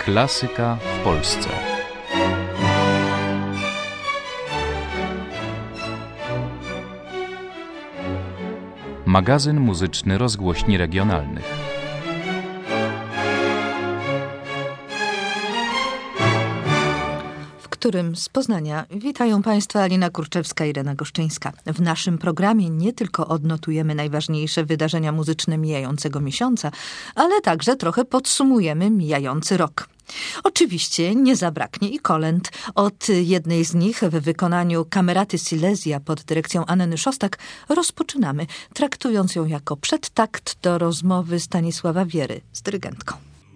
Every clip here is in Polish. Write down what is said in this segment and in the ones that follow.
Klasyka w Polsce. Magazyn muzyczny rozgłośni regionalnych. W którym z Poznania witają Państwa Alina Kurczewska i Irena Goszczyńska. W naszym programie nie tylko odnotujemy najważniejsze wydarzenia muzyczne mijającego miesiąca, ale także trochę podsumujemy mijający rok. Oczywiście nie zabraknie i kolęd. Od jednej z nich w wykonaniu Kameraty Silesia pod dyrekcją Anny Szostak rozpoczynamy, traktując ją jako przedtakt do rozmowy Stanisława Wiery z dyrygentką.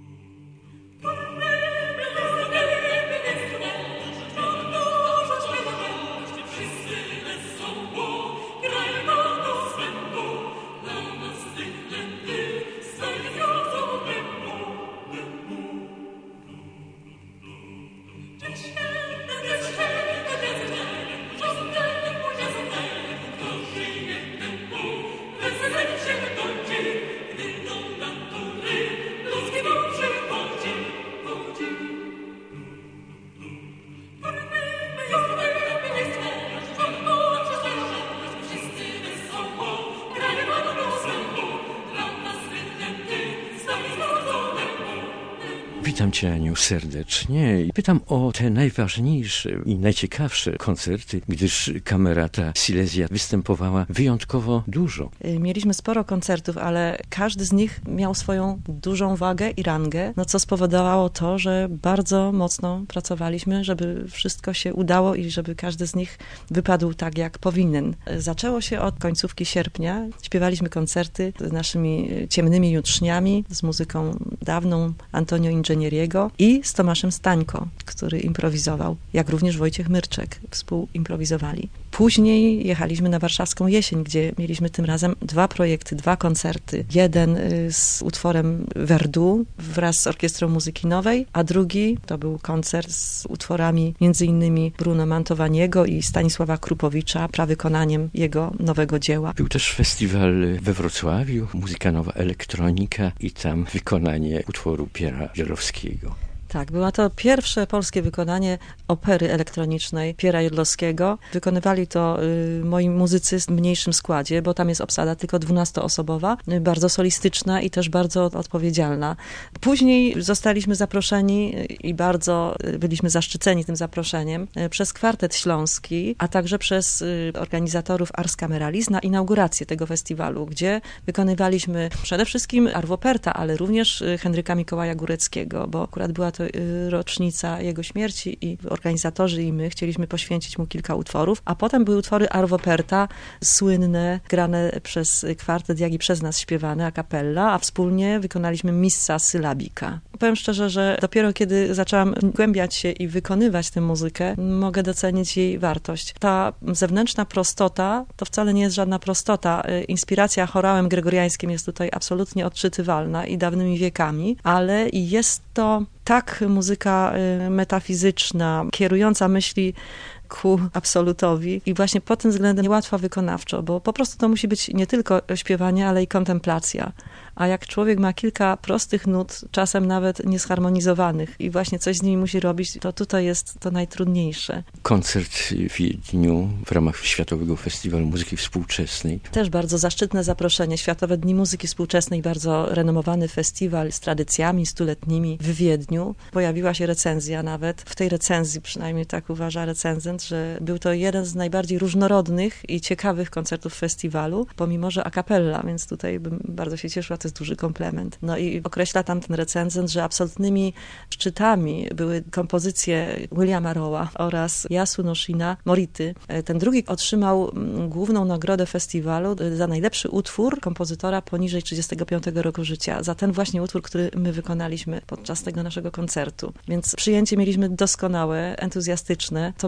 Witam Cię, Aniu, serdecznie i pytam o te najważniejsze i najciekawsze koncerty, gdyż Kamerata Silesia występowała wyjątkowo dużo. Mieliśmy sporo koncertów, ale każdy z nich miał swoją dużą wagę i rangę, co spowodowało to, że bardzo mocno pracowaliśmy, żeby wszystko się udało i żeby każdy z nich wypadł tak, jak powinien. Zaczęło się od końcówki sierpnia. Śpiewaliśmy koncerty z naszymi ciemnymi jutrzniami, z muzyką dawną Antonio Ingenierio i z Tomaszem Stańko, który improwizował, jak również Wojciech Myrczek współimprowizowali. Później jechaliśmy na warszawską jesień, gdzie mieliśmy tym razem dwa projekty, dwa koncerty. Jeden z utworem Verdu wraz z Orkiestrą Muzyki Nowej, a drugi to był koncert z utworami m.in. Bruno Mantovaniego i Stanisława Krupowicza, prawykonaniem jego nowego dzieła. Był też festiwal we Wrocławiu, Muzyka Nowa Elektronika i tam wykonanie utworu Piera Jedlowskiego. Tak, było to pierwsze polskie wykonanie opery elektronicznej Piera Jedlowskiego. Wykonywali to moi muzycy w mniejszym składzie, bo tam jest obsada tylko 12-osobowa, bardzo solistyczna i też bardzo odpowiedzialna. Później zostaliśmy zaproszeni i bardzo byliśmy zaszczyceni tym zaproszeniem przez Kwartet Śląski, a także przez organizatorów Ars Cameralis na inaugurację tego festiwalu, gdzie wykonywaliśmy przede wszystkim Arvo Pärta, ale również Henryka Mikołaja Góreckiego, bo akurat była to rocznica jego śmierci i organizatorzy i my chcieliśmy poświęcić mu kilka utworów, a potem były utwory Arvo Pärta, słynne, grane przez kwartet, jak i przez nas śpiewane a cappella, a wspólnie wykonaliśmy Missa Syllabica. Powiem szczerze, że dopiero kiedy zaczęłam głębiać się i wykonywać tę muzykę, mogę docenić jej wartość. Ta zewnętrzna prostota to wcale nie jest żadna prostota. Inspiracja chorałem gregoriańskim jest tutaj absolutnie odczytywalna i dawnymi wiekami, ale jest to tak muzyka metafizyczna, kierująca myśli ku absolutowi i właśnie pod tym względem niełatwa wykonawczo, bo po prostu to musi być nie tylko śpiewanie, ale i kontemplacja. A jak człowiek ma kilka prostych nut, czasem nawet niezharmonizowanych i właśnie coś z nimi musi robić, to tutaj jest to najtrudniejsze. Koncert w Wiedniu w ramach Światowego Festiwalu Muzyki Współczesnej. Też bardzo zaszczytne zaproszenie. Światowe Dni Muzyki Współczesnej, bardzo renomowany festiwal z tradycjami stuletnimi w Wiedniu. Pojawiła się recenzja nawet. W tej recenzji, przynajmniej tak uważa recenzent, że był to jeden z najbardziej różnorodnych i ciekawych koncertów festiwalu, pomimo że a cappella, więc tutaj bym bardzo się cieszyła, to jest duży komplement. No i określa tam ten recenzent, że absolutnymi szczytami były kompozycje Williama Rowa oraz Yasunoshina Mority. Ten drugi otrzymał główną nagrodę festiwalu za najlepszy utwór kompozytora poniżej 35 roku życia, za ten właśnie utwór, który my wykonaliśmy podczas tego naszego koncertu. Więc przyjęcie mieliśmy doskonałe, entuzjastyczne, to bardzo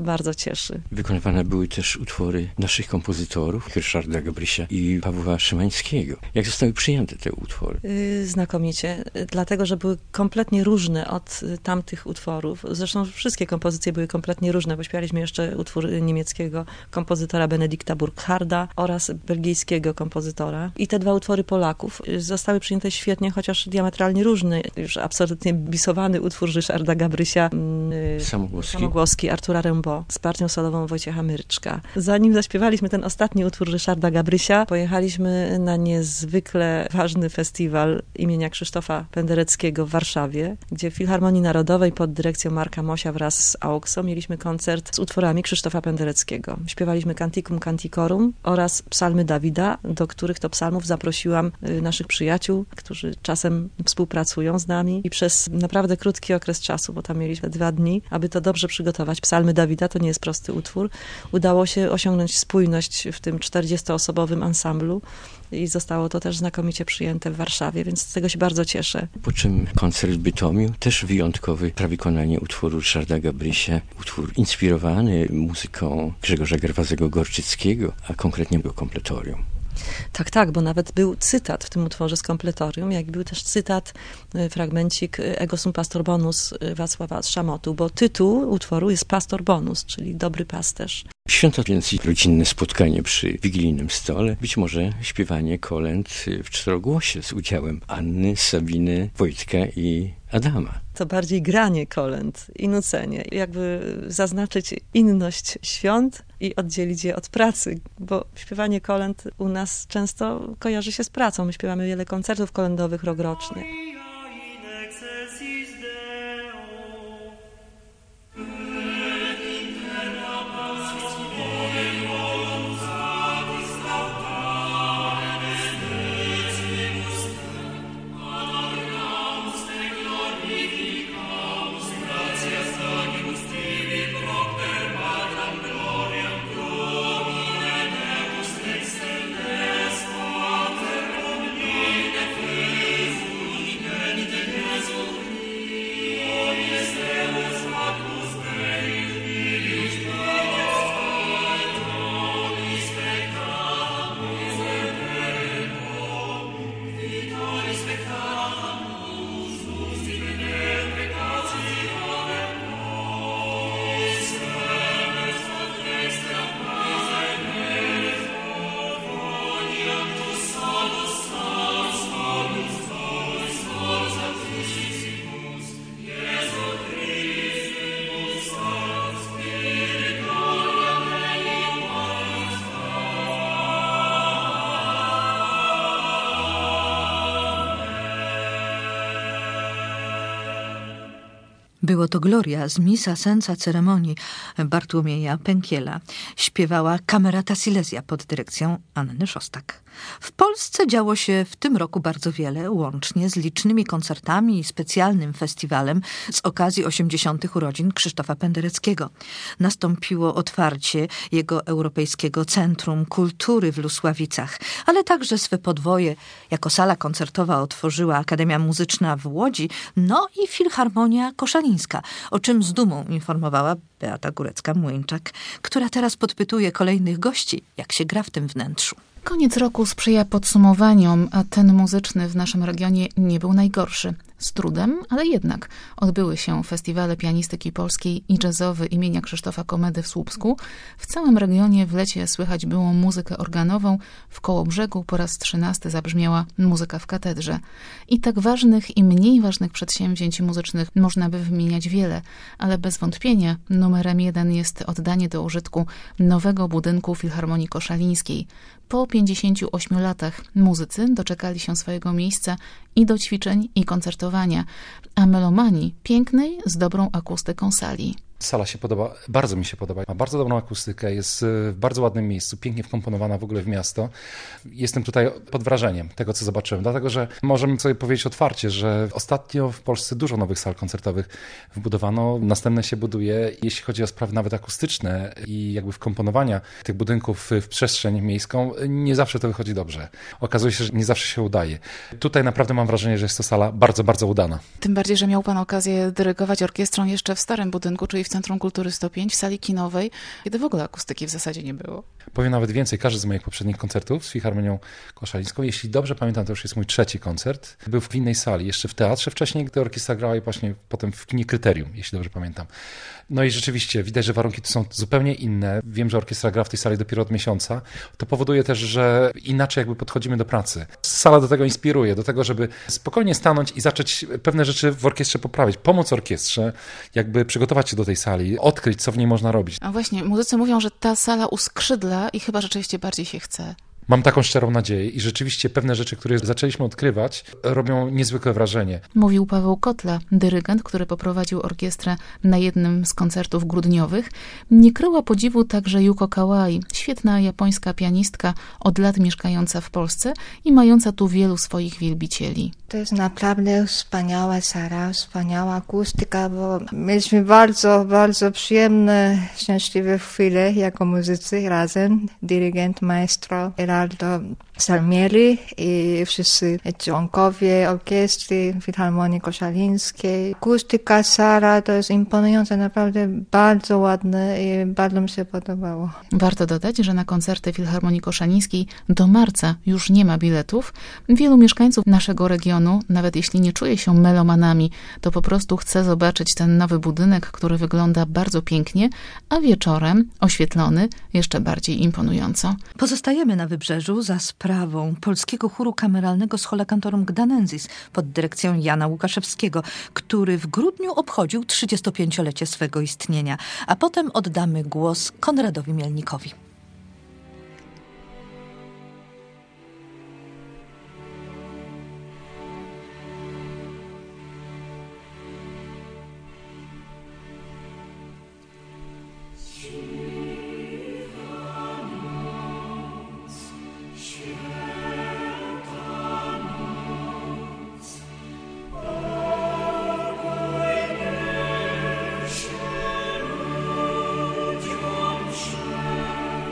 cieszy. Wykonywane były też utwory naszych kompozytorów, Ryszarda Gabrysia i Pawła Szymańskiego. Jak zostały przyjęte te utwory? Znakomicie, dlatego, że były kompletnie różne od tamtych utworów. Zresztą wszystkie kompozycje były kompletnie różne, bo śpiewaliśmy jeszcze utwór niemieckiego kompozytora Benedikta Burkharda oraz belgijskiego kompozytora. I te dwa utwory Polaków zostały przyjęte świetnie, chociaż diametralnie różne. Już absolutnie bisowany utwór Ryszarda Gabrysia, Samogłoski Artura Rimbaud z partią solową Wojciecha Myrczka. Zanim zaśpiewaliśmy ten ostatni utwór Ryszarda Gabrysia, pojechaliśmy na niezwykle ważny festiwal imienia Krzysztofa Pendereckiego w Warszawie, gdzie w Filharmonii Narodowej pod dyrekcją Marka Mosia wraz z AUKSO mieliśmy koncert z utworami Krzysztofa Pendereckiego. Śpiewaliśmy Canticum Canticorum oraz psalmy Dawida, do których to psalmów zaprosiłam naszych przyjaciół, którzy czasem współpracują z nami i przez naprawdę krótki okres czasu, bo tam mieliśmy 2 dni, aby to dobrze przygotować. Psalmy Dawida to nie jest prosty utwór. Udało się osiągnąć spójność w tym 40-osobowym ansamblu i zostało to też znakomicie przyjęte w Warszawie, więc z tego się bardzo cieszę. Po czym koncert w Bytomiu, też wyjątkowy prawykonanie utworu Ryszarda Gabrysia, utwór inspirowany muzyką Grzegorza Gerwazego-Gorczyckiego, a konkretnie był kompletorium. Tak, bo nawet był cytat w tym utworze z kompletorium, jak był też cytat, fragmencik Ego sum pastor bonus Wacława Szamotu, bo tytuł utworu jest Pastor bonus, czyli dobry pasterz. Święto więc rodzinne spotkanie przy wigilijnym stole, być może śpiewanie kolęd w 4-głosie z udziałem Anny, Sabiny, Wojtka i Adama. To bardziej granie kolęd i nucenie, jakby zaznaczyć inność świąt i oddzielić je od pracy, bo śpiewanie kolęd u nas często kojarzy się z pracą. My śpiewamy wiele koncertów kolędowych rokrocznie. Było to Gloria z Misa Senza Ceremonii Bartłomieja Pękiela. Śpiewała Camerata Silesia pod dyrekcją Anny Szostak. W Polsce działo się w tym roku bardzo wiele, łącznie z licznymi koncertami i specjalnym festiwalem z okazji 80. urodzin Krzysztofa Pendereckiego. Nastąpiło otwarcie jego Europejskiego Centrum Kultury w Lusławicach, ale także swe podwoje jako sala koncertowa otworzyła Akademia Muzyczna w Łodzi, no i Filharmonia Koszalińska, o czym z dumą informowała Beata Górecka-Młyńczak, która teraz podpytuje kolejnych gości, jak się gra w tym wnętrzu. Koniec roku sprzyja podsumowaniom, a ten muzyczny w naszym regionie nie był najgorszy. Z trudem, ale jednak odbyły się festiwale pianistyki polskiej i jazzowy imienia Krzysztofa Komedy w Słupsku. W całym regionie w lecie słychać było muzykę organową. W Kołobrzegu po raz 13 zabrzmiała muzyka w katedrze. I tak ważnych i mniej ważnych przedsięwzięć muzycznych można by wymieniać wiele, ale bez wątpienia numerem 1 jest oddanie do użytku nowego budynku Filharmonii Koszalińskiej. Po 58 latach muzycy doczekali się swojego miejsca i do ćwiczeń, i koncertowania, a melomanii pięknej, z dobrą akustyką sali. Sala się podoba, bardzo mi się podoba. Ma bardzo dobrą akustykę, jest w bardzo ładnym miejscu, pięknie wkomponowana w ogóle w miasto. Jestem tutaj pod wrażeniem tego, co zobaczyłem, dlatego że możemy sobie powiedzieć otwarcie, że ostatnio w Polsce dużo nowych sal koncertowych wbudowano, następne się buduje. Jeśli chodzi o sprawy nawet akustyczne i jakby wkomponowania tych budynków w przestrzeń miejską, nie zawsze to wychodzi dobrze. Okazuje się, że nie zawsze się udaje. Tutaj naprawdę mam wrażenie, że jest to sala bardzo, bardzo udana. Tym bardziej, że miał pan okazję dyrygować orkiestrą jeszcze w starym budynku, czyli tutaj w Centrum Kultury 105, w sali kinowej, kiedy w ogóle akustyki w zasadzie nie było. Powiem nawet więcej, każdy z moich poprzednich koncertów z Filharmonią Koszalińską, jeśli dobrze pamiętam, to już jest mój 3. koncert, był w innej sali, jeszcze w teatrze wcześniej, gdy orkiestra grała i właśnie potem w kinie Kryterium, jeśli dobrze pamiętam. No i rzeczywiście widać, że warunki tu są zupełnie inne. Wiem, że orkiestra gra w tej sali dopiero od miesiąca. To powoduje też, że inaczej jakby podchodzimy do pracy. Sala do tego inspiruje, do tego, żeby spokojnie stanąć i zacząć pewne rzeczy w orkiestrze poprawić, pomóc orkiestrze, jakby przygotować się do tej sali, odkryć, co w niej można robić. A właśnie, muzycy mówią, że ta sala uskrzydla i chyba rzeczywiście bardziej się chce. Mam taką szczerą nadzieję i rzeczywiście pewne rzeczy, które zaczęliśmy odkrywać, robią niezwykłe wrażenie. Mówił Paweł Kotla, dyrygent, który poprowadził orkiestrę na jednym z koncertów grudniowych. Nie kryła podziwu także Yuko Kawai, świetna japońska pianistka, od lat mieszkająca w Polsce i mająca tu wielu swoich wielbicieli. To jest naprawdę wspaniała sala, wspaniała akustyka, bo mieliśmy bardzo, bardzo przyjemne, szczęśliwe chwile jako muzycy razem. Dyrygent, maestro Gerardo Salmieli i wszyscy członkowie orkiestry Filharmonii Koszalińskiej. Akustyka sala to jest imponujące, naprawdę bardzo ładne i bardzo mi się podobało. Warto dodać, że na koncerty Filharmonii Koszalińskiej do marca już nie ma biletów. Wielu mieszkańców naszego regionu, nawet jeśli nie czuje się melomanami, to po prostu chce zobaczyć ten nowy budynek, który wygląda bardzo pięknie, a wieczorem oświetlony jeszcze bardziej imponująco. Pozostajemy na Wybrzeżu za sprawą Polskiego Chóru Kameralnego Schola Cantorum Gdanensis pod dyrekcją Jana Łukaszewskiego, który w grudniu obchodził 35-lecie swego istnienia. A potem oddamy głos Konradowi Mielnikowi. Share.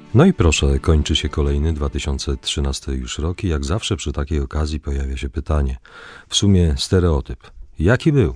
No i proszę, kończy się kolejny 2013 już rok i jak zawsze przy takiej okazji pojawia się pytanie, w sumie stereotyp. Jaki był?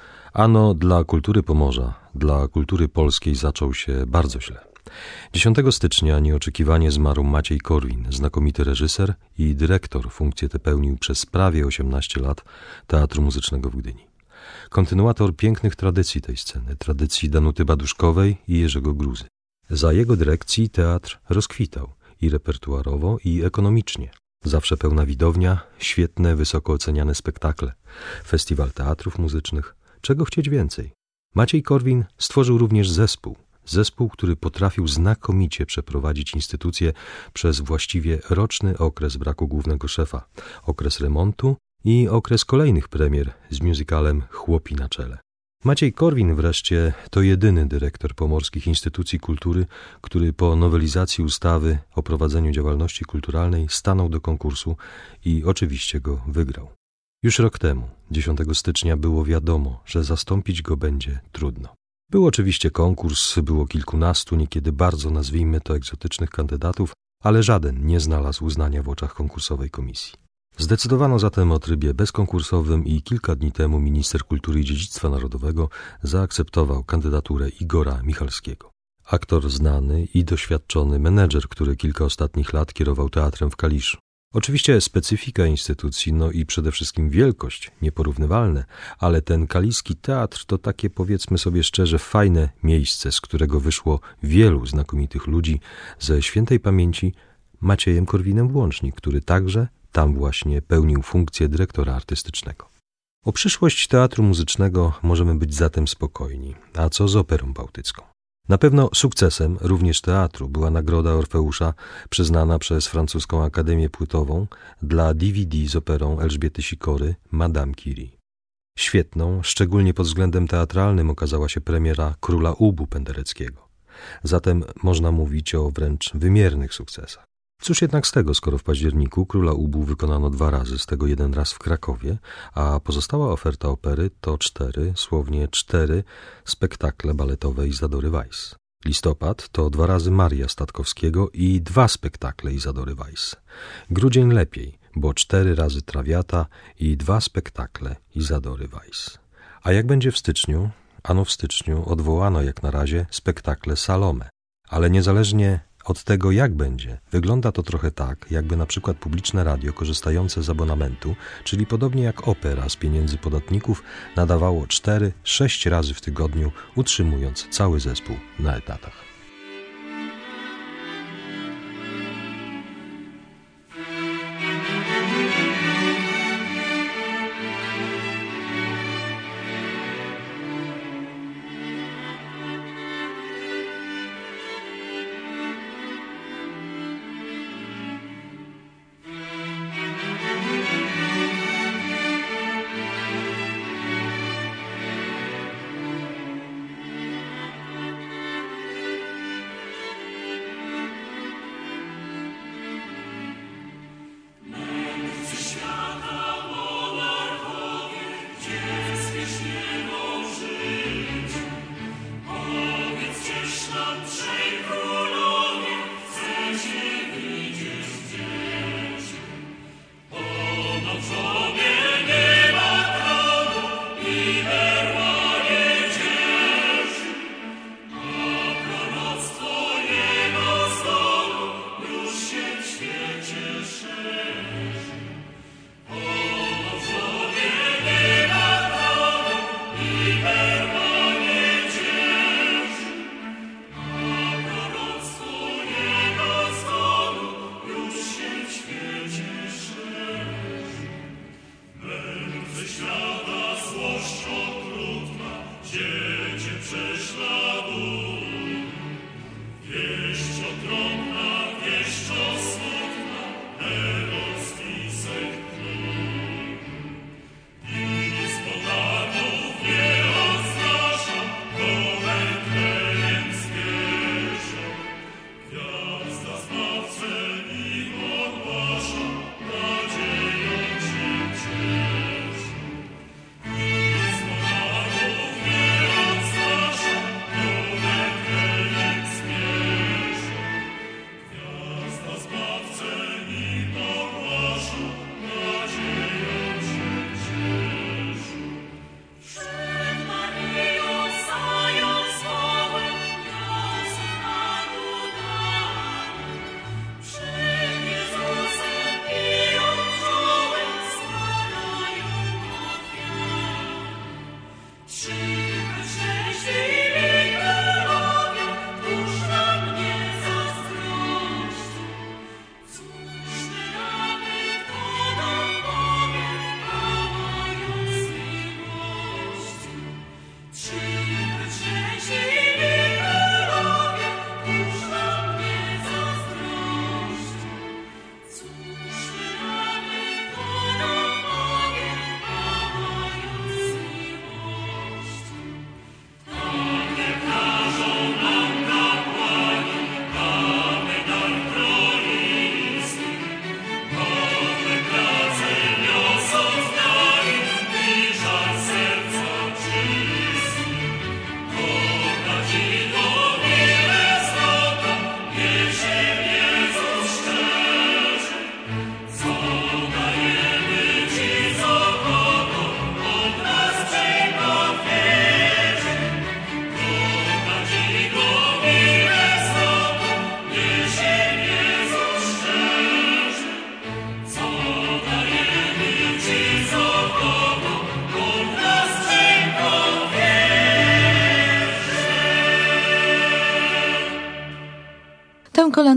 Ano dla kultury Pomorza, dla kultury polskiej zaczął się bardzo źle. 10 stycznia nieoczekiwanie zmarł Maciej Korwin, znakomity reżyser i dyrektor. Funkcję tę pełnił przez prawie 18 lat Teatru Muzycznego w Gdyni. Kontynuator pięknych tradycji tej sceny, tradycji Danuty Baduszkowej i Jerzego Gruzy. Za jego dyrekcji teatr rozkwitał i repertuarowo, i ekonomicznie. Zawsze pełna widownia, świetne, wysoko oceniane spektakle, festiwal teatrów muzycznych. Czego chcieć więcej? Maciej Korwin stworzył również zespół, który potrafił znakomicie przeprowadzić instytucję przez właściwie roczny okres braku głównego szefa, okres remontu i okres kolejnych premier z musicalem Chłopi na czele. Maciej Korwin wreszcie to jedyny dyrektor pomorskich instytucji kultury, który po nowelizacji ustawy o prowadzeniu działalności kulturalnej stanął do konkursu i oczywiście go wygrał. Już rok temu, 10 stycznia, było wiadomo, że zastąpić go będzie trudno. Był oczywiście konkurs, było kilkunastu, niekiedy bardzo, nazwijmy to, egzotycznych kandydatów, ale żaden nie znalazł uznania w oczach konkursowej komisji. Zdecydowano zatem o trybie bezkonkursowym i kilka dni temu minister kultury i dziedzictwa narodowego zaakceptował kandydaturę Igora Michalskiego. Aktor znany i doświadczony menedżer, który kilka ostatnich lat kierował teatrem w Kaliszu. Oczywiście specyfika instytucji, no i przede wszystkim wielkość, nieporównywalne, ale ten kaliski teatr to takie, powiedzmy sobie szczerze, fajne miejsce, z którego wyszło wielu znakomitych ludzi ze świętej pamięci, Maciejem Korwinem włącznie, który także tam właśnie pełnił funkcję dyrektora artystycznego. O przyszłość teatru muzycznego możemy być zatem spokojni. A co z Operą Bałtycką? Na pewno sukcesem również teatru była nagroda Orfeusza przyznana przez francuską Akademię Płytową dla DVD z operą Elżbiety Sikory Madame Curie. Świetną, szczególnie pod względem teatralnym, okazała się premiera Króla Ubu Pendereckiego. Zatem można mówić o wręcz wymiernych sukcesach. Cóż jednak z tego, skoro w październiku Króla Ubu wykonano 2 razy, z tego 1 raz w Krakowie, a pozostała oferta opery to 4, słownie 4 spektakle baletowe Izadory Weiss. Listopad to 2 razy Maria Statkowskiego i 2 spektakle Izadory Weiss. Grudzień lepiej, bo 4 razy Trawiata i 2 spektakle Izadory Weiss. A jak będzie w styczniu? Ano w styczniu odwołano jak na razie spektakle Salome, ale niezależnie od tego, jak będzie, wygląda to trochę tak, jakby na przykład publiczne radio korzystające z abonamentu, czyli podobnie jak opera z pieniędzy podatników, nadawało 4-6 razy w tygodniu, utrzymując cały zespół na etatach.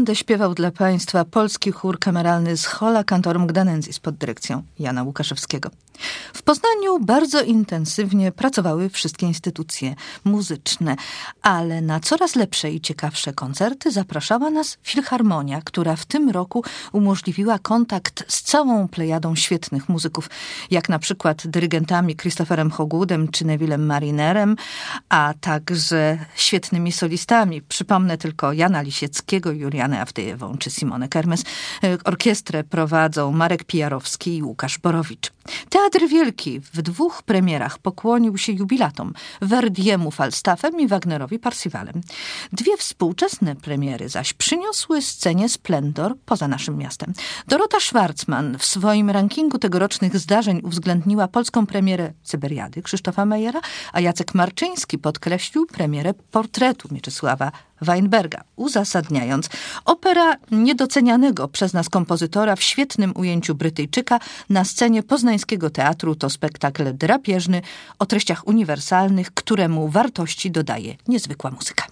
będę śpiewał dla Państwa polski chór kameralny Schola Cantorum Gdanensis pod dyrekcją Jana Łukaszewskiego. W Poznaniu bardzo intensywnie pracowały wszystkie instytucje muzyczne, ale na coraz lepsze i ciekawsze koncerty zapraszała nas Filharmonia, która w tym roku umożliwiła kontakt z całą plejadą świetnych muzyków, jak na przykład dyrygentami Christopherem Hogwoodem czy Nevillem Marinerem, a także świetnymi solistami. Przypomnę tylko Jana Lisieckiego, Julianę Awdejewą czy Simonę Kermes. Orkiestrę prowadzą Marek Pijarowski i Łukasz Borowicz. Teatr Wielki w 2 premierach pokłonił się jubilatom, Verdiemu Falstaffem i Wagnerowi Parsifalem. 2 współczesne premiery zaś przyniosły scenie splendor poza naszym miastem. Dorota Schwarzman w swoim rankingu tegorocznych zdarzeń uwzględniła polską premierę Syberiady Krzysztofa Mejera, a Jacek Marczyński podkreślił premierę Portretu Mieczysława Weinberga, uzasadniając: opera niedocenianego przez nas kompozytora w świetnym ujęciu Brytyjczyka na scenie poznańskiego teatru to spektakl drapieżny o treściach uniwersalnych, któremu wartości dodaje niezwykła muzyka.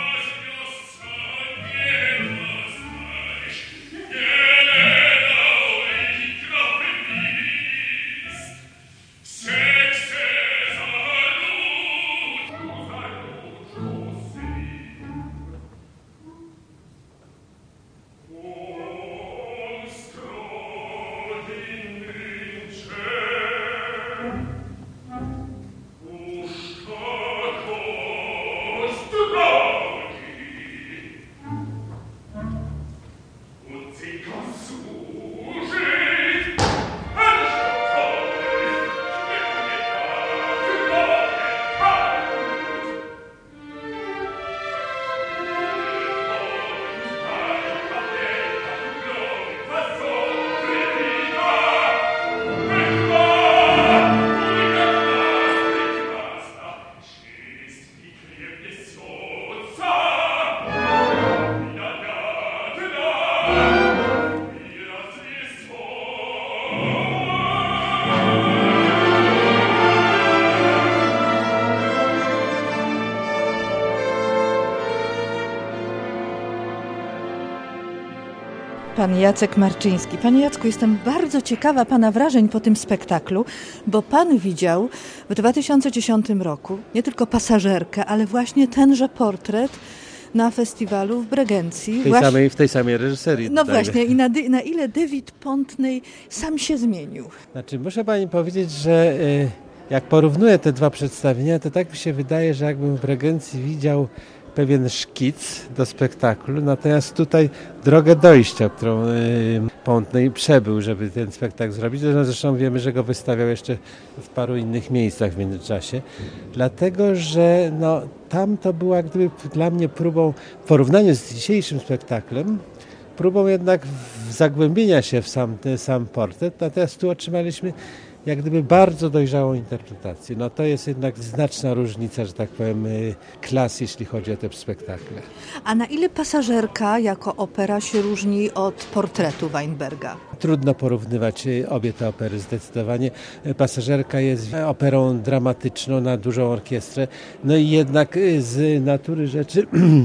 Pan Jacek Marczyński. Panie Jacku, jestem bardzo ciekawa Pana wrażeń po tym spektaklu, bo Pan widział w 2010 roku nie tylko Pasażerkę, ale właśnie tenże Portret na festiwalu w Bregencji. W tej samej reżyserii. No tak. właśnie, i na ile David Pontney sam się zmienił? Znaczy, muszę Pani powiedzieć, że jak porównuję te 2 przedstawienia, to tak mi się wydaje, że jakbym w Bregencji widział pewien szkic do spektaklu, natomiast tutaj drogę dojścia, którą Pontney przebył, żeby ten spektakl zrobić. Zresztą wiemy, że go wystawiał jeszcze w paru innych miejscach w międzyczasie, dlatego że tam to była gdyby dla mnie próbą, w porównaniu z dzisiejszym spektaklem, próbą jednak zagłębienia się w sam portret, natomiast tu otrzymaliśmy jak gdyby bardzo dojrzałą interpretację. To jest jednak znaczna różnica, że tak powiem, klas, jeśli chodzi o te spektakle. A na ile Pasażerka jako opera się różni od Portretu Weinberga? Trudno porównywać obie te opery zdecydowanie. Pasażerka jest operą dramatyczną na dużą orkiestrę, i jednak z natury rzeczy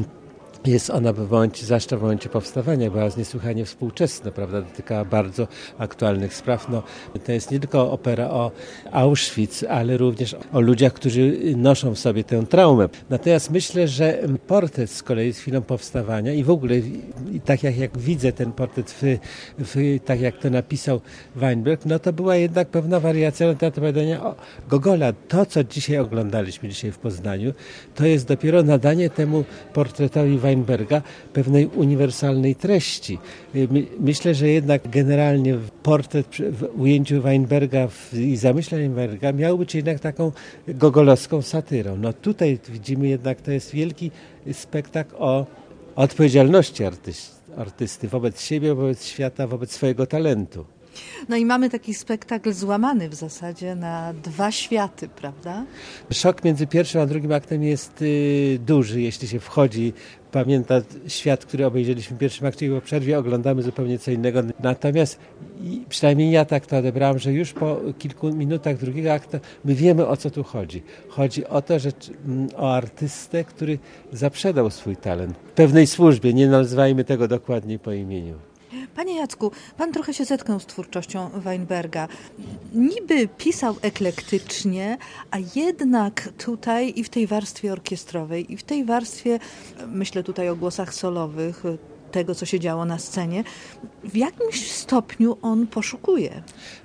jest ona zwłaszcza w momencie powstawania, była niesłychanie współczesna, prawda, dotykała bardzo aktualnych spraw. To jest nie tylko opera o Auschwitz, ale również o ludziach, którzy noszą w sobie tę traumę. Natomiast myślę, że portret z kolei z chwilą powstawania i w ogóle, tak jak widzę ten portret, tak jak to napisał Weinberg, to była jednak pewna wariacja na temat opowiadania o Gogola. To, co dzisiaj oglądaliśmy w Poznaniu, to jest dopiero nadanie temu portretowi Weinberga pewnej uniwersalnej treści. Myślę, że jednak generalnie portret w ujęciu Weinberga i zamyśleń Weinberga miał być jednak taką gogolowską satyrą. Tutaj widzimy jednak, to jest wielki spektakl o odpowiedzialności artysty wobec siebie, wobec świata, wobec swojego talentu. No i mamy taki spektakl złamany w zasadzie na dwa światy, prawda? Szok między pierwszym a drugim aktem jest duży, jeśli się wchodzi. Pamięta świat, który obejrzeliśmy w pierwszym akcie i po przerwie oglądamy zupełnie co innego. Natomiast przynajmniej ja tak to odebrałam, że już po kilku minutach drugiego aktu my wiemy, o co tu chodzi. Chodzi o to, że o artystę, który zaprzedał swój talent pewnej służbie. Nie nazywajmy tego dokładnie po imieniu. Panie Jacku, pan trochę się zetknął z twórczością Weinberga. Niby pisał eklektycznie, a jednak tutaj i w tej warstwie orkiestrowej, i w tej warstwie, myślę tutaj o głosach solowych, tego, co się działo na scenie, w jakimś stopniu on poszukuje.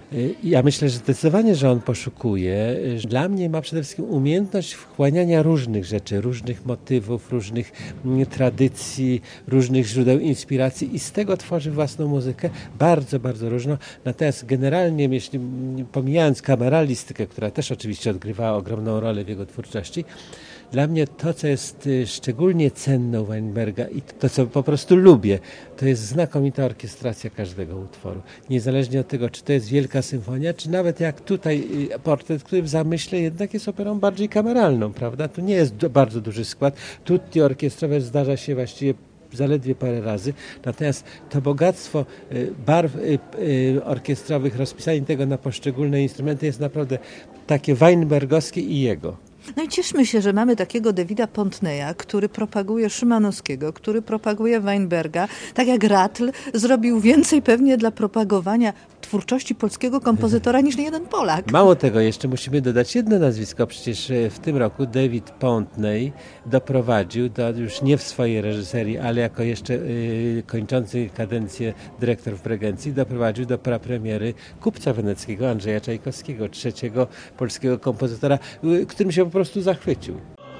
Ja myślę, że zdecydowanie, że on poszukuje. Dla mnie ma przede wszystkim umiejętność wchłaniania różnych rzeczy, różnych motywów, różnych tradycji, różnych źródeł inspiracji i z tego tworzy własną muzykę, bardzo, bardzo różną. Natomiast generalnie, jeśli pomijając kameralistykę, która też oczywiście odgrywała ogromną rolę w jego twórczości, dla mnie to, co jest szczególnie cenne u Weinberga i to, co po prostu lubię, to jest znakomita orkiestracja każdego utworu. Niezależnie od tego, czy to jest wielka symfonia, czy nawet jak tutaj portret, który w zamyśle jednak jest operą bardziej kameralną, prawda? Tu nie jest bardzo duży skład. Tutti orkiestrowe zdarza się właściwie zaledwie parę razy. Natomiast to bogactwo barw orkiestrowych, rozpisanie tego na poszczególne instrumenty jest naprawdę takie weinbergowskie i jego. No i cieszmy się, że mamy takiego Davida Ponteneya, który propaguje Szymanowskiego, który propaguje Weinberga, tak jak Ratl zrobił więcej pewnie dla propagowania twórczości polskiego kompozytora niż niejeden Polak. Mało tego, jeszcze musimy dodać jedno nazwisko. Przecież w tym roku David Pontenay doprowadził już nie w swojej reżyserii, ale jako jeszcze kończący kadencję dyrektor w Bregencji, doprowadził do prapremiery Kupca Weneckiego Andrzeja Czajkowskiego, trzeciego polskiego kompozytora, którym się po prostu zachwycił.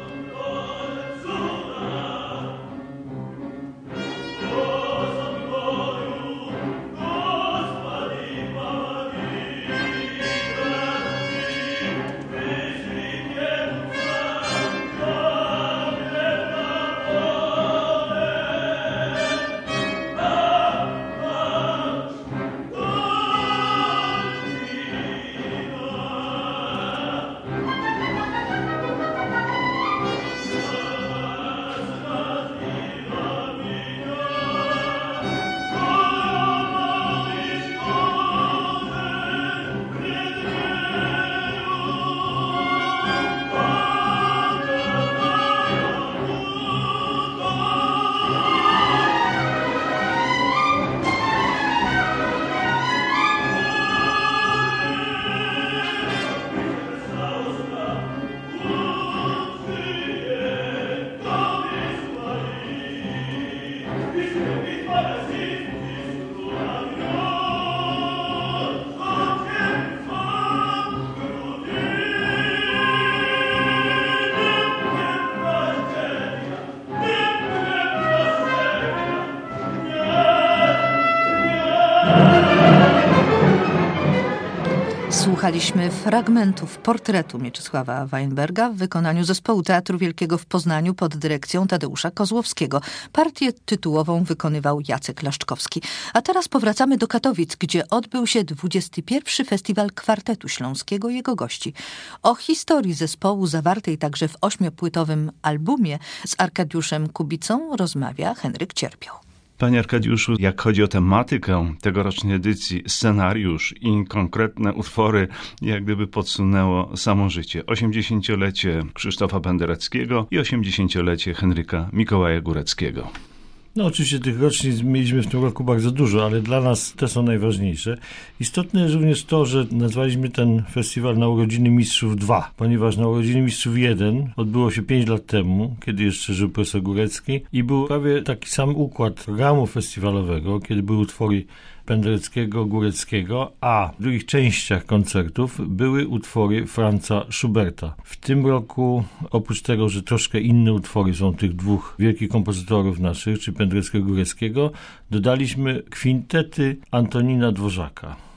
Słuchaliśmy fragmentów portretu Mieczysława Weinberga w wykonaniu Zespołu Teatru Wielkiego w Poznaniu pod dyrekcją Tadeusza Kozłowskiego. Partię tytułową wykonywał Jacek Laszczkowski. A teraz powracamy do Katowic, gdzie odbył się 21. Festiwal Kwartetu Śląskiego i jego gości. O historii zespołu zawartej także w 8-płytowym albumie z Arkadiuszem Kubicą rozmawia Henryk Cierpiał. Panie Arkadiuszu, jak chodzi o tematykę tegorocznej edycji, scenariusz i konkretne utwory, jak gdyby podsunęło samo życie. 80-lecie Krzysztofa Pendereckiego i 80-lecie Henryka Mikołaja Góreckiego. No oczywiście tych rocznic mieliśmy w tym roku bardzo dużo, ale dla nas te są najważniejsze. Istotne jest również to, że nazwaliśmy ten festiwal na Urodziny Mistrzów 2, ponieważ na Urodziny Mistrzów 1 odbyło się 5 lat temu, kiedy jeszcze żył profesor Górecki i był prawie taki sam układ programu festiwalowego, kiedy były utwory Pendereckiego, Góreckiego, a w drugich częściach koncertów były utwory Franza Schuberta. W tym roku, oprócz tego, że troszkę inne utwory są tych dwóch wielkich kompozytorów naszych, czy Pendereckiego, Góreckiego, dodaliśmy kwintety Antonina Dworzaka.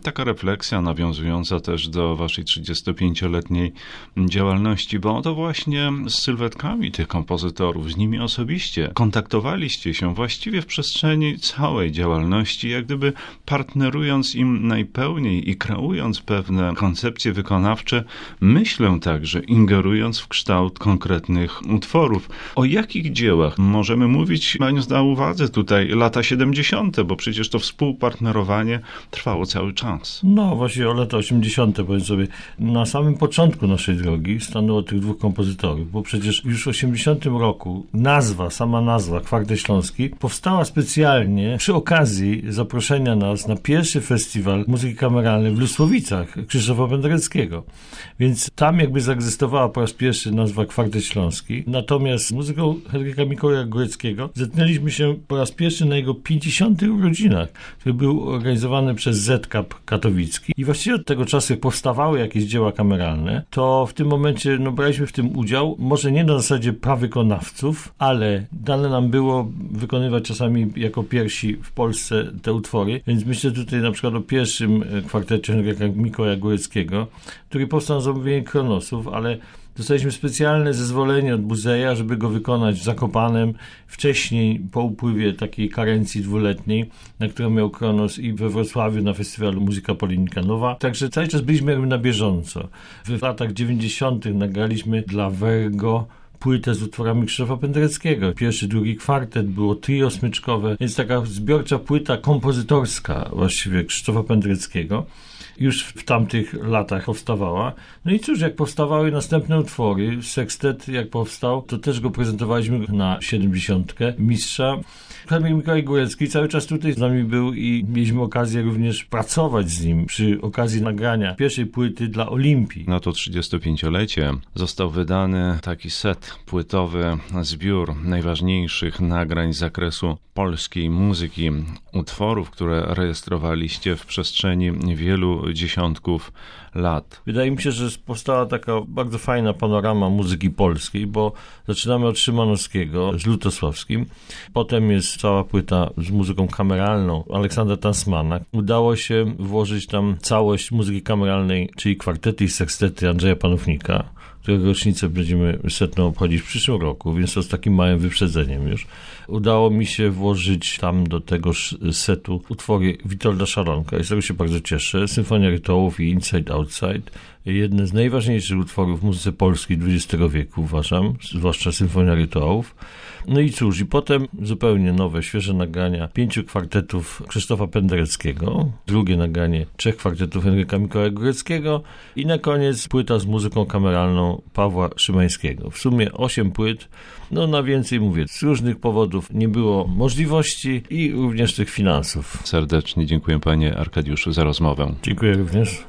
taka refleksja nawiązująca też do waszej 35-letniej działalności, bo to właśnie z sylwetkami tych kompozytorów, z nimi osobiście kontaktowaliście się właściwie w przestrzeni całej działalności, jak gdyby partnerując im najpełniej i kreując pewne koncepcje wykonawcze, myślę także ingerując w kształt konkretnych utworów. O jakich dziełach możemy mówić, mając na uwadze tutaj lata 70., bo przecież to współpartnerowanie trwało cały czas. No właśnie o lata 80., powiem sobie, na samym początku naszej drogi stanęło tych dwóch kompozytorów, bo przecież już w 80 roku sama nazwa Kwartet Śląski powstała specjalnie przy okazji zaproszenia nas na pierwszy festiwal muzyki kameralnej w Lusłowicach Krzysztofa Pendereckiego. Więc tam jakby zaegzystowała po raz pierwszy nazwa Kwartet Śląski. Natomiast z muzyką Henryka Mikołaja Góreckiego zetknęliśmy się po raz pierwszy na jego 50. urodzinach, który był organizowany przez ZKAP katowicki. I właściwie od tego czasu, jak powstawały jakieś dzieła kameralne, to w tym momencie braliśmy w tym udział, może nie na zasadzie prawykonawców, ale dane nam było wykonywać czasami jako pierwsi w Polsce te utwory. Więc myślę tutaj na przykład o pierwszym kwartecie Henryka Mikołaja Góreckiego, który powstał na zamówienie Kronosów, ale dostaliśmy specjalne zezwolenie od Buzeja, żeby go wykonać w Zakopanem wcześniej, po upływie takiej karencji dwuletniej, na którą miał Kronos, i we Wrocławiu na festiwalu Muzyka Polinika Nowa. Także cały czas byliśmy jakby na bieżąco. W latach 90. nagraliśmy dla Vergo płytę z utworami Krzysztofa Pendereckiego. Pierwszy, drugi kwartet, było trio smyczkowe, więc taka zbiorcza płyta kompozytorska właściwie Krzysztofa Pendereckiego już w tamtych latach powstawała. No i cóż, jak powstawały następne utwory, sekstet jak powstał, to też go prezentowaliśmy na 70. mistrza. Henryk Mikołaj Górecki cały czas tutaj z nami był i mieliśmy okazję również pracować z nim przy okazji nagrania pierwszej płyty dla Olimpii. Na to 35-lecie został wydany taki set płytowy, zbiór najważniejszych nagrań z zakresu polskiej muzyki, utworów, które rejestrowaliście w przestrzeni wielu dziesiątków lat. Wydaje mi się, że powstała taka bardzo fajna panorama muzyki polskiej, bo zaczynamy od Szymanowskiego z Lutosławskim, potem jest cała płyta z muzyką kameralną Aleksandra Tansmana. Udało się włożyć tam całość muzyki kameralnej, czyli kwartety i sekstety Andrzeja Panównika, którego rocznicę będziemy 100. obchodzić w przyszłym roku, więc to z takim małym wyprzedzeniem już. Udało mi się włożyć tam do tegoż setu utwory Witolda Szaronka i z tego się bardzo cieszę. Symfonia Rytuałów i Inside Outside. Jedne z najważniejszych utworów w muzyce polskiej XX wieku, uważam, zwłaszcza Symfonia Rytuałów. No i cóż, i potem zupełnie nowe, świeże nagrania 5 kwartetów Krzysztofa Pendereckiego, drugie nagranie 3 kwartetów Henryka Mikołaja Góreckiego i na koniec płyta z muzyką kameralną Pawła Szymańskiego. W sumie 8 płyt, no na więcej mówię, z różnych powodów nie było możliwości i również tych finansów. Serdecznie dziękuję panie Arkadiuszu za rozmowę. Dziękuję również.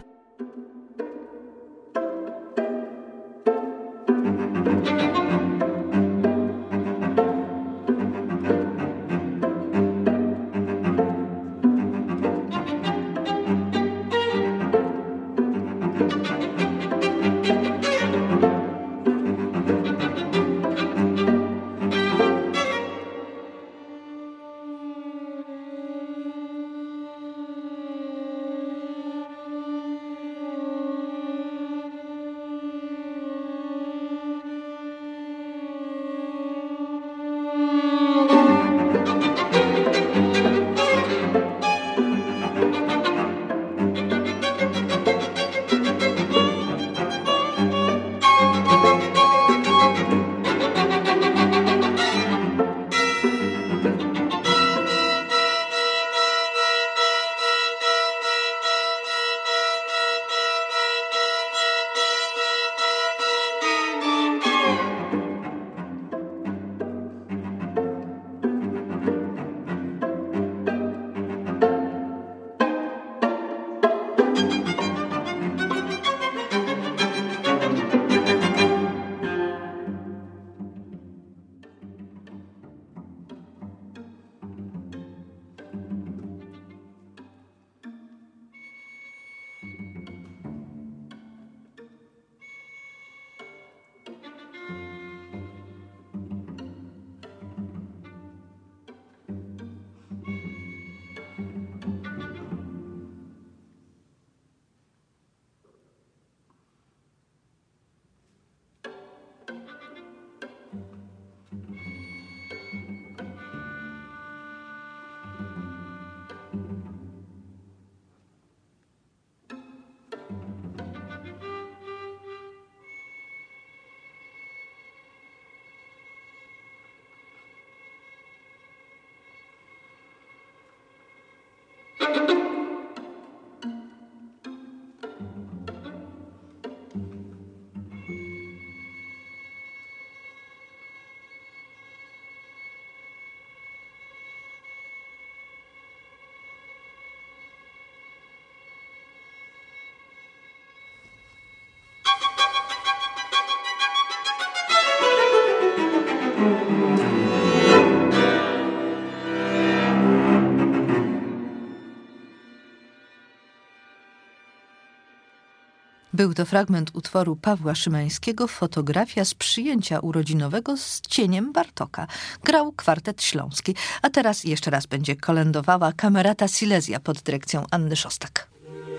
Był to fragment utworu Pawła Szymańskiego Fotografia z przyjęcia urodzinowego z cieniem Bartoka. Grał Kwartet Śląski, a teraz jeszcze raz będzie kolędowała Camerata Silesia pod dyrekcją Anny Szostak.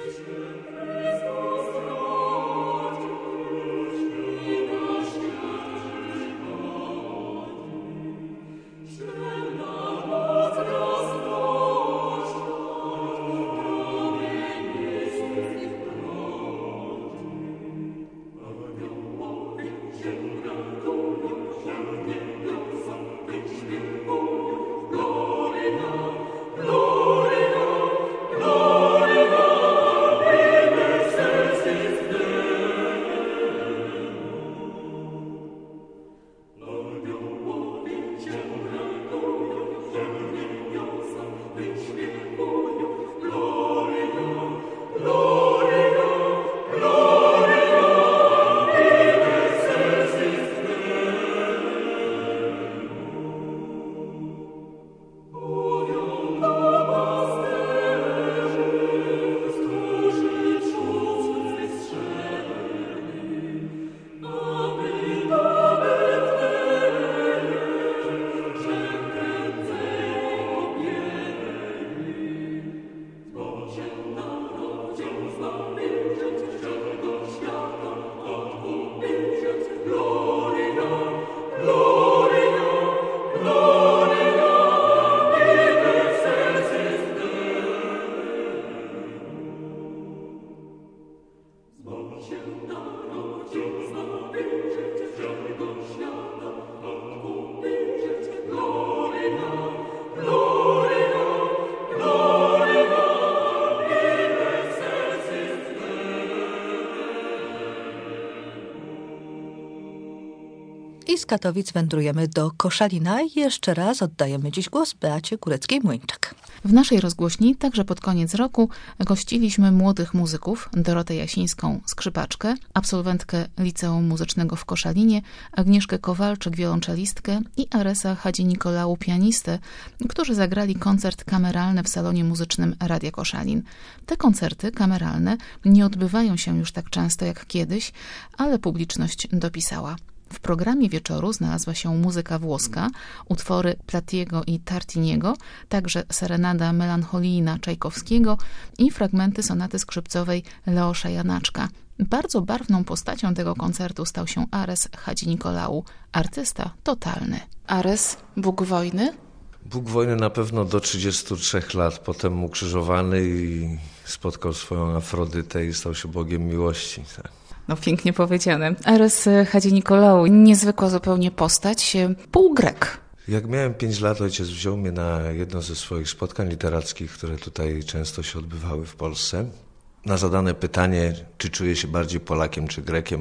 I z Katowic wędrujemy do Koszalina i jeszcze raz oddajemy dziś głos Beacie Góreckiej-Młyńczak. W naszej rozgłośni także pod koniec roku gościliśmy młodych muzyków, Dorotę Jasińską, skrzypaczkę, absolwentkę Liceum Muzycznego w Koszalinie, Agnieszkę Kowalczyk, wiolonczelistkę i Aresa Hadzi-Nikolału, pianistę, którzy zagrali koncert kameralny w salonie muzycznym Radia Koszalin. Te koncerty kameralne nie odbywają się już tak często jak kiedyś, ale publiczność dopisała. W programie wieczoru znalazła się muzyka włoska, utwory Platiego i Tartiniego, także serenada melancholijna Czajkowskiego i fragmenty sonaty skrzypcowej Leosza Janaczka. Bardzo barwną postacią tego koncertu stał się Ares Hadzi-Nikolału, artysta totalny. Ares, Bóg wojny? Bóg wojny na pewno do 33 lat, potem ukrzyżowany i spotkał swoją Afrodytę i stał się Bogiem miłości. Tak. No pięknie powiedziane. Ares Hadzi-Nikolału, niezwykła zupełnie postać, półgrek. Jak miałem 5 lat, ojciec wziął mnie na jedno ze swoich spotkań literackich, które tutaj często się odbywały w Polsce. Na zadane pytanie, czy czuję się bardziej Polakiem czy Grekiem,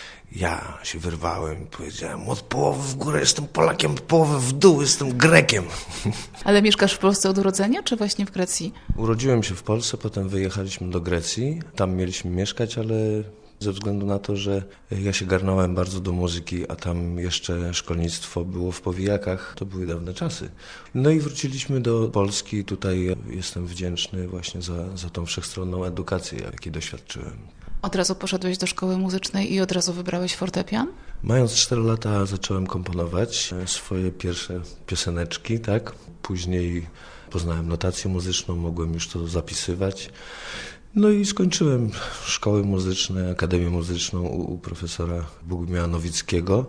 ja się wyrwałem i powiedziałem, od połowy w górę jestem Polakiem, od połowy w dół jestem Grekiem. Ale mieszkasz w Polsce od urodzenia, czy właśnie w Grecji? Urodziłem się w Polsce, potem wyjechaliśmy do Grecji. Tam mieliśmy mieszkać, ale ze względu na to, że ja się garnąłem bardzo do muzyki, a tam jeszcze szkolnictwo było w powijakach, to były dawne czasy. No i wróciliśmy do Polski i tutaj jestem wdzięczny właśnie za tą wszechstronną edukację, jakiej doświadczyłem. Od razu poszedłeś do szkoły muzycznej i od razu wybrałeś fortepian? Mając 4 lata zacząłem komponować swoje pierwsze pioseneczki, tak? Później poznałem notację muzyczną, mogłem już to zapisywać. No i skończyłem szkoły muzyczne, Akademię Muzyczną u profesora Bogumiła Nowickiego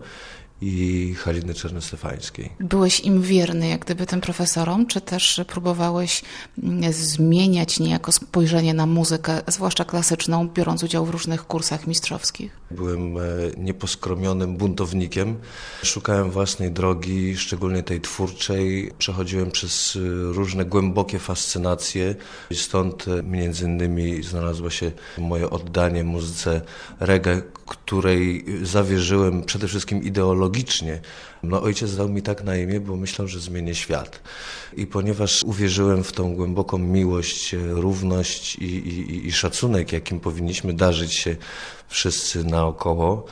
i Haliny Czernestefańskiej. Byłeś im wierny jak gdyby tym profesorom, czy też próbowałeś zmieniać niejako spojrzenie na muzykę, zwłaszcza klasyczną, biorąc udział w różnych kursach mistrzowskich? Byłem nieposkromionym buntownikiem. Szukałem własnej drogi, szczególnie tej twórczej. Przechodziłem przez różne głębokie fascynacje. Stąd między innymi znalazło się moje oddanie muzyce reggae, której zawierzyłem przede wszystkim ideologicznie. No, ojciec dał mi tak na imię, bo myślał, że zmienię świat. I ponieważ uwierzyłem w tą głęboką miłość, równość i szacunek, jakim powinniśmy darzyć się wszyscy naokoło,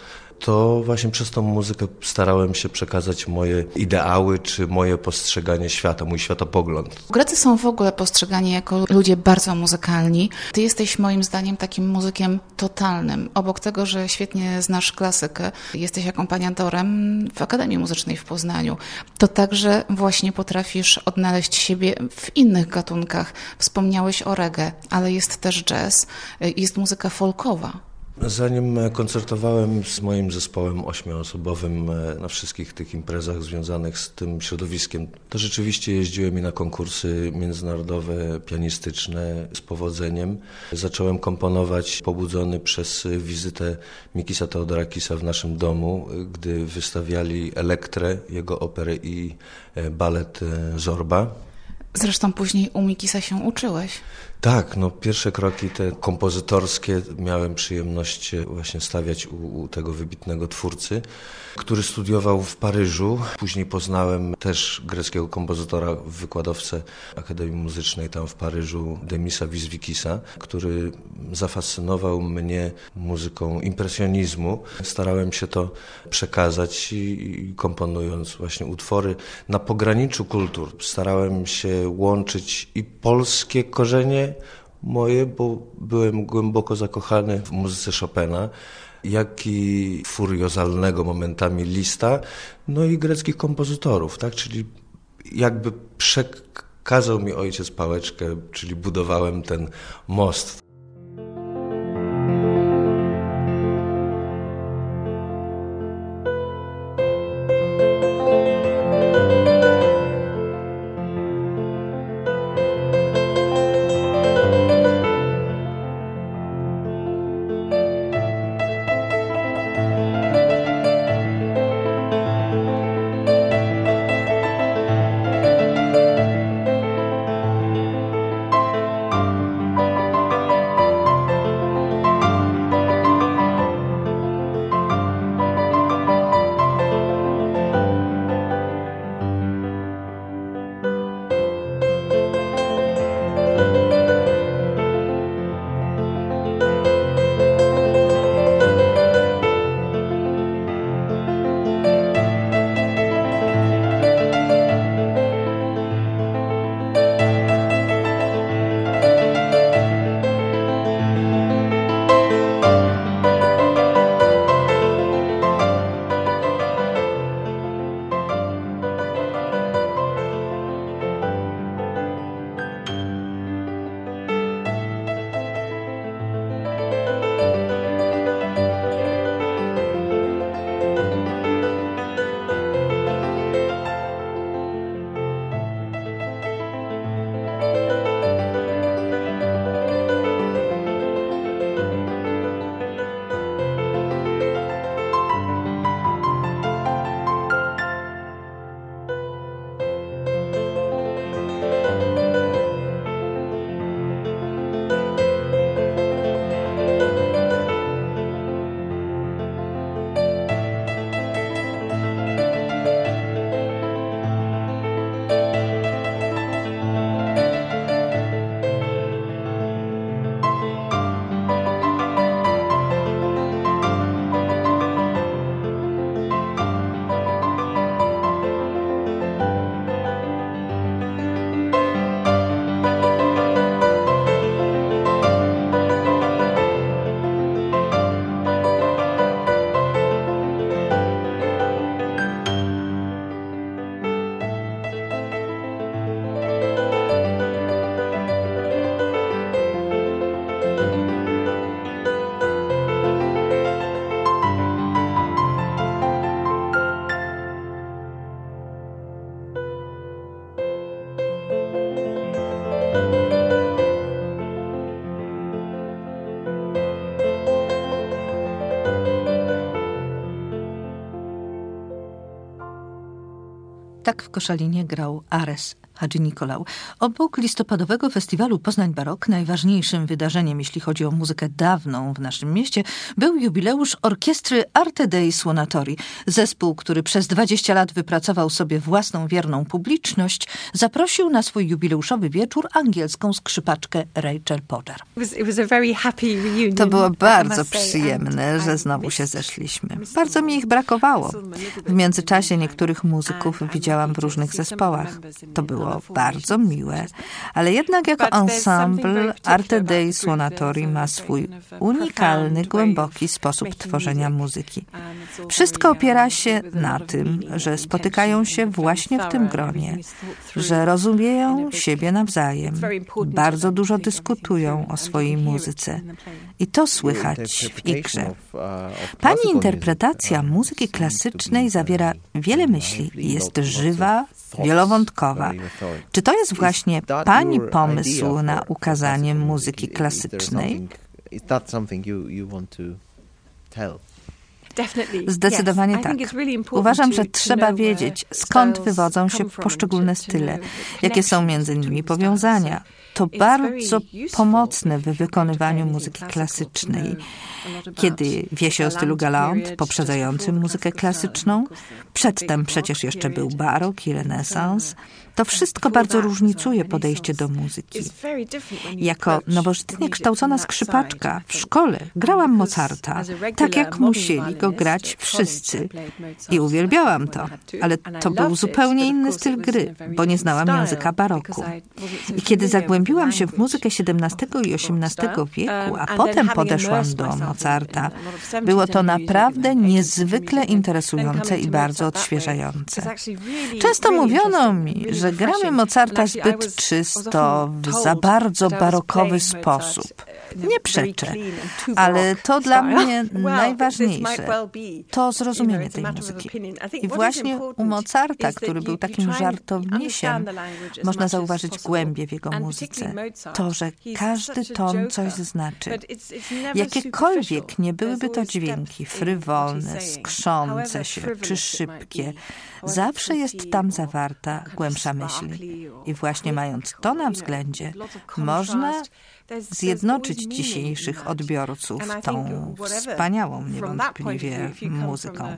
to właśnie przez tą muzykę starałem się przekazać moje ideały, czy moje postrzeganie świata, mój światopogląd. Grecy są w ogóle postrzegani jako ludzie bardzo muzykalni. Ty jesteś moim zdaniem takim muzykiem totalnym. Obok tego, że świetnie znasz klasykę, jesteś akompaniatorem w Akademii Muzycznej w Poznaniu, to także właśnie potrafisz odnaleźć siebie w innych gatunkach. Wspomniałeś o reggae, ale jest też jazz, jest muzyka folkowa. Zanim koncertowałem z moim zespołem 8-osobowym na wszystkich tych imprezach związanych z tym środowiskiem, to rzeczywiście jeździłem i na konkursy międzynarodowe, pianistyczne z powodzeniem. Zacząłem komponować pobudzony przez wizytę Mikisa Theodorakisa w naszym domu, gdy wystawiali Elektrę, jego operę i balet Zorba. Zresztą później u Mikisa się uczyłeś. Tak, pierwsze kroki te kompozytorskie miałem przyjemność właśnie stawiać u tego wybitnego twórcy, który studiował w Paryżu. Później poznałem też greckiego kompozytora, wykładowcę Akademii Muzycznej tam w Paryżu, Demisa Wiswikisa, który zafascynował mnie muzyką impresjonizmu. Starałem się to przekazać i komponując właśnie utwory na pograniczu kultur. Starałem się łączyć i polskie korzenie moje, bo byłem głęboko zakochany w muzyce Chopina, jak i furiozalnego momentami Lista, i greckich kompozytorów, tak? Czyli jakby przekazał mi ojciec pałeczkę, czyli budowałem ten most. Tak w Koszalinie grał Ares Hadży Nikolau. Obok listopadowego festiwalu Poznań Barok najważniejszym wydarzeniem, jeśli chodzi o muzykę dawną w naszym mieście, był jubileusz orkiestry Arte Dei Suonatori. Zespół, który przez 20 lat wypracował sobie własną wierną publiczność, zaprosił na swój jubileuszowy wieczór angielską skrzypaczkę Rachel Podger. To było bardzo przyjemne, że znowu się zeszliśmy. Bardzo mi ich brakowało. W międzyczasie niektórych muzyków widziałam w różnych zespołach. To było bardzo miłe, ale jednak jako ensemble Arte Dei Suonatori ma swój unikalny, głęboki sposób tworzenia muzyki. Wszystko opiera się na tym, że spotykają się właśnie w tym gronie, że rozumieją siebie nawzajem, bardzo dużo dyskutują o swojej muzyce i to słychać w ich grze. Pani interpretacja muzyki klasycznej zawiera wiele myśli i jest żywa, wielowątkowa. Czy to jest właśnie Pani pomysł na ukazanie muzyki klasycznej? Zdecydowanie tak. Uważam, że trzeba wiedzieć, skąd wywodzą się poszczególne style, jakie są między nimi powiązania. To bardzo pomocne w wykonywaniu muzyki klasycznej. Kiedy wie się o stylu galant, poprzedzającym muzykę klasyczną, przedtem przecież jeszcze był barok i renesans, to wszystko bardzo różnicuje podejście do muzyki. Jako nowożytnie kształcona skrzypaczka w szkole grałam Mozarta, tak jak musieli go grać wszyscy. I uwielbiałam to, ale to był zupełnie inny styl gry, bo nie znałam języka baroku. I kiedy zagłębiłam się w muzykę XVII i XVIII wieku, a potem podeszłam do Mozarta, było to naprawdę niezwykle interesujące i bardzo odświeżające. Często mówiono mi, że gramy Mozarta zbyt czysto, w za bardzo barokowy sposób. Nie przeczę, ale to dla mnie najważniejsze. To zrozumienie tej muzyki. I właśnie u Mozarta, który był takim żartownisiem, można zauważyć głębię w jego muzyce. To, że każdy ton coś znaczy. Jakiekolwiek nie byłyby to dźwięki, frywolne, skrzące się czy szybkie, zawsze jest tam zawarta głębsza myśl. I właśnie mając to na względzie, można zjednoczyć dzisiejszych odbiorców tą wspaniałą niewątpliwie muzyką.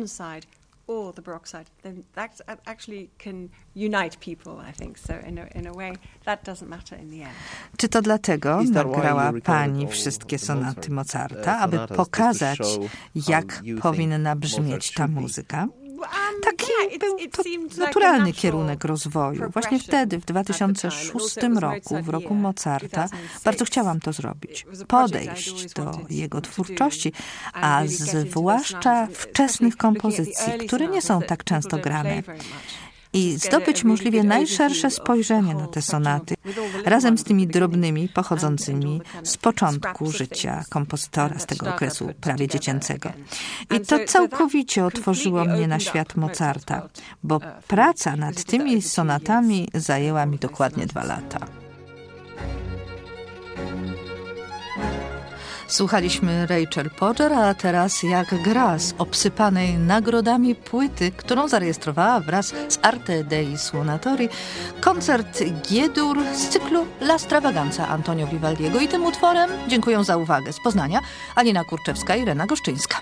Or the Baroque side, then that actually can unite people, I think. So in a way, that doesn't matter in the end. Czy to dlatego nagrała Pani wszystkie sonaty Mozarta, aby pokazać, jak powinna brzmieć ta muzyka? Taki był to naturalny kierunek rozwoju. Właśnie wtedy, w 2006 roku, w roku Mozarta, bardzo chciałam to zrobić. Podejść do jego twórczości, a zwłaszcza wczesnych kompozycji, które nie są tak często grane. I zdobyć możliwie najszersze spojrzenie na te sonaty, razem z tymi drobnymi, pochodzącymi z początku życia kompozytora, z tego okresu prawie dziecięcego. I to całkowicie otworzyło mnie na świat Mozarta, bo praca nad tymi sonatami zajęła mi dokładnie 2 lata. Słuchaliśmy Rachel Podger, a teraz jak gra z obsypanej nagrodami płyty, którą zarejestrowała wraz z Arte Dei Suonatori, koncert G-dur z cyklu La Stravaganza Antonio Vivaldiego. I tym utworem dziękuję za uwagę. Z Poznania Alina Kurczewska i Irena Goszczyńska.